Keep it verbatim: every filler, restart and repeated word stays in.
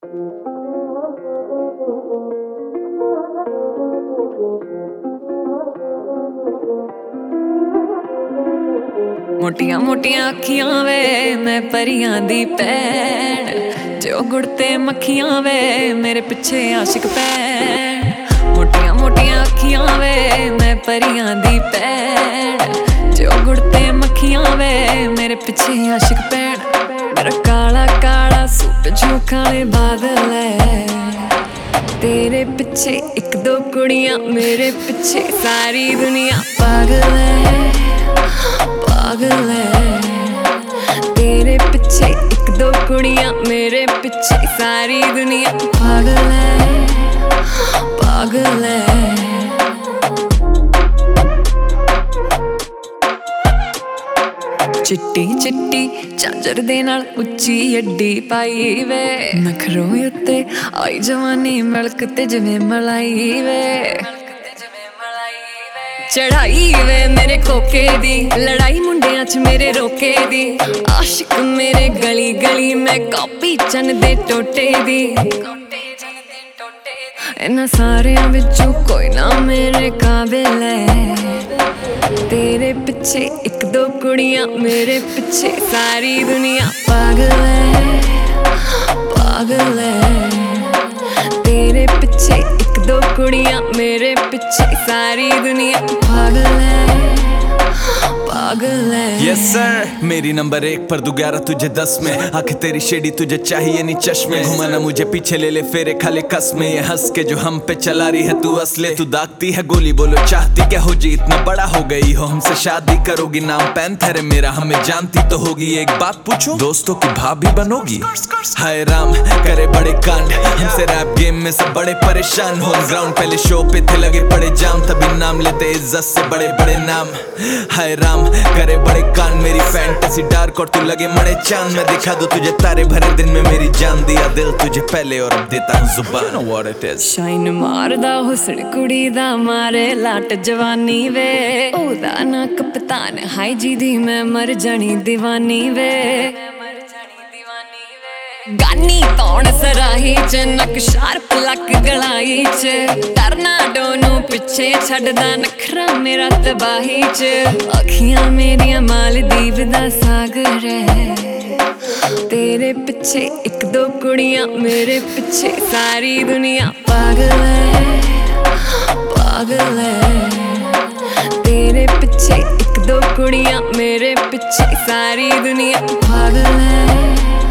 मोटिया मोटिया अखियां वे मैं परियां दी भैन, जो गुड़ते मक्खियां वे मेरे पिछे आशिक भैन। मोटिया मोटिया अखियां वे मैं परियां दी भैन, जो गुड़ते मक्खियां वे मेरे पिछे आशिक भैन। मेरा काला काला सूट जो काले बादल है, तेरे पिछे एक दो कुड़ियां मेरे पिछे सारी दुनिया पागल है, पागल है। तेरे पिछे एक दो कुड़ियां मेरे पिछे सारी दुनिया पागल है, पागल है। चिट्टी चिट्टी झांजर दे नाल उच्ची अड्डी पाई वे, नखरों उत्ते आई जवानी मलकते जिवें मलाई वे। चढ़ाई वे मेरे कोके दी, लड़ाई मुंडियां च मेरे रोके दी। आशिक मेरे गली गली मैं कॉपी चन दे टोटे दी। इन्हां सारियां विचों कोई ना मेरे काबिल है, तेरे पिछे एक दो कुड़ियां मेरे पिछे सारी दुनिया पागल है, पागल है। तेरे पिछे एक दो कुड़ियां मेरे पिछे सारी दुनिया पागल है, पागल है। यस सर, मेरी नंबर एक पर दू ग्यारह तुझे दस में। आंखें तेरी शेडी तुझे चाहिए नहीं चश्मे, घुमाना मुझे पीछे ले ले फेरे खाले कस में। ये हंस के जो हम पे चला रही है तू असले, तू दागती है गोली बोलो चाहती क्या हो जी। इतना बड़ा हो गई हो हमसे शादी करोगी, नाम पैंथर है मेरा हमें जानती तो होगी। एक बात पूछूं, दोस्तों की भाभी बनोगी? हाय राम करे बड़े कांड, हमसे रैप गेम में सब बड़े परेशान हो। ग्राउंड पहले शो पे थे लगे पड़े जाम, तभी नाम लेते इज्जत से बड़े बड़े नाम। हाय राम करे बड़े कान, मेरी फैंटेसी डार्क और तू लगे मड़े चांद। मैं दिखा दूं तुझे तारे भरे दिन में मेरी जान, दिया दिल तुझे पहले और अब देता हूँ जुबान। What it is? शाइन मारदा हुस्न कुड़ी दा मारे लाट जवानी वे, ओदा ना कप्तान हाई जी दी मैं मर जानी दीवानी वे। गानी तौण सराही च नक शार्प लक गलाई च, टर्नाडो नू पिछे छड्डदा नखरा मेरा तबाही च। अखियां मेरियां मालदीव दा सागर है, तेरे पिछे एक दो कुड़ियां मेरे पिछे सारी दुनिया पागल है, पागल है। तेरे पिछे एक दो कुड़ियां मेरे पिछे सारी दुनिया पागल है,